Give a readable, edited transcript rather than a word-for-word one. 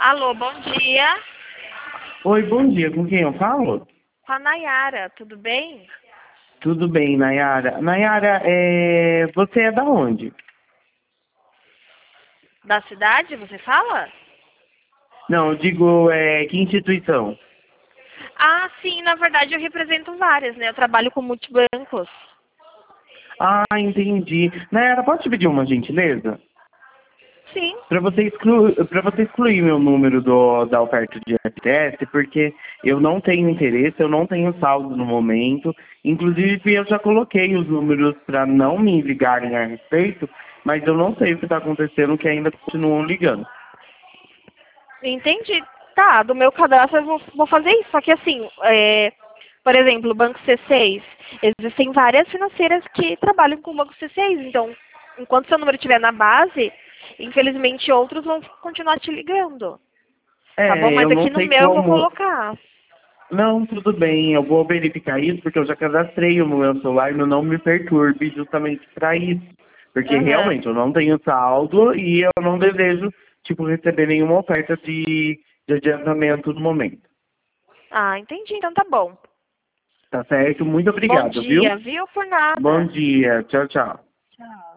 Alô, bom dia. Oi, bom dia. Com quem eu falo? Com a Nayara, tudo bem? Tudo bem, Nayara. Nayara, você é da onde? Da cidade, você fala? Não, eu digo, que instituição? Ah, sim, na verdade eu represento várias, né? Eu trabalho com multibancos. Ah, entendi. Nayara, posso te pedir uma gentileza? Sim. Para você excluir meu número da oferta de FTS, porque eu não tenho interesse, eu não tenho saldo no momento. Inclusive, eu já coloquei os números para não me ligarem a respeito, mas eu não sei o que está acontecendo, que ainda continuam ligando. Entendi. Tá, do meu cadastro eu vou fazer isso. Só que assim, por exemplo, o Banco C6, existem várias financeiras que trabalham com o Banco C6. Então, enquanto seu número estiver na base, infelizmente outros vão continuar te ligando. Tá bom? Mas Eu aqui não no sei meu eu vou como. colocar. Não, tudo bem, eu vou verificar isso porque eu já cadastrei o meu celular e não me perturbe justamente para isso. Porque Aham. realmente eu não tenho saldo e eu não desejo, tipo, receber nenhuma oferta de adiantamento no momento. Ah, entendi. Então tá bom. Tá certo? Muito Bom obrigado, viu? dia, viu? Por Bom nada. dia. Tchau, tchau. Tchau.